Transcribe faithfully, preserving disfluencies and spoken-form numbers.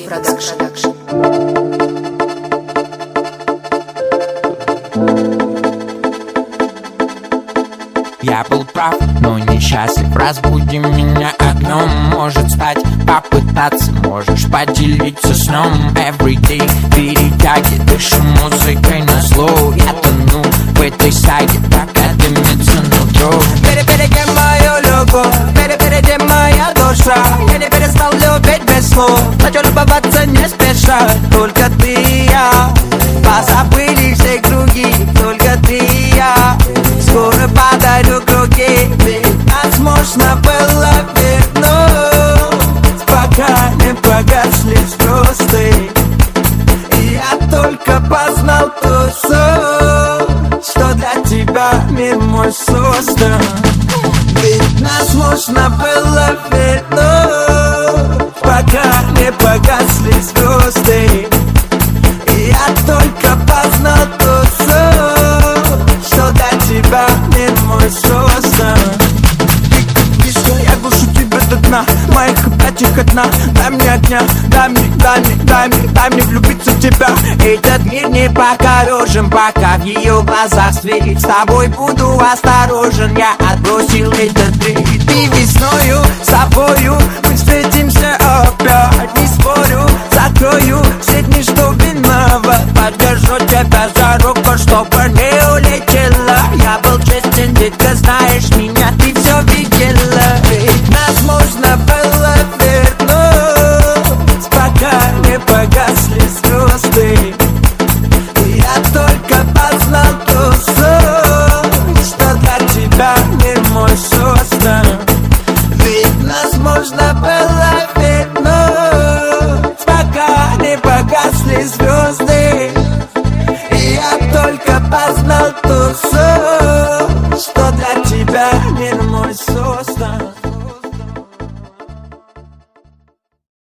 Production. Я был прав, но несчастлив. Разбуди меня огнем. Может стать, попытаться. Можешь поделиться сном. Everyday перетяги, дышу музыкой на слоу. Я тону в этой саге, пока дымится нутро. Перебереги мою любовь, перебереги моя душа. Я не перестал любить без слов. Хочу любоваться не спеша. Только ты и я. Позабыли все круги. Только ты и я. Скоро подарю круги. Ведь нас можно было вернуть, пока не погасли звезды. И я только познал ту суть, что для тебя мир мой создан. Ведь нас можно было вернуть, пока не погасли звезды. И я только познал ту суть, что для тебя мир мой создан. Я глушу тебя до дна, моих объятиях одна. Дай мне огня, дай мне, дай мне, дай мне, дай мне влюбиться в тебя. Этот мир не покорежен, пока в ее глазах светит. С тобой буду осторожен, я отбросил этот бред. И весною с тобою мы встретимся опять. Не спорю, закрою все дни, что виноват. Поддержу тебя за руку, чтобы не улетела. Я был честен, детка, знаешь меня, ты все видела. Ведь нас можно было вернуть, пока не погасли звезды. И я только познал ту суть, что для тебя мир мой создан. Ведь нас можно было вернуть, пока не погасли звезды. И я только познал ту суть, что для тебя мир мой создан.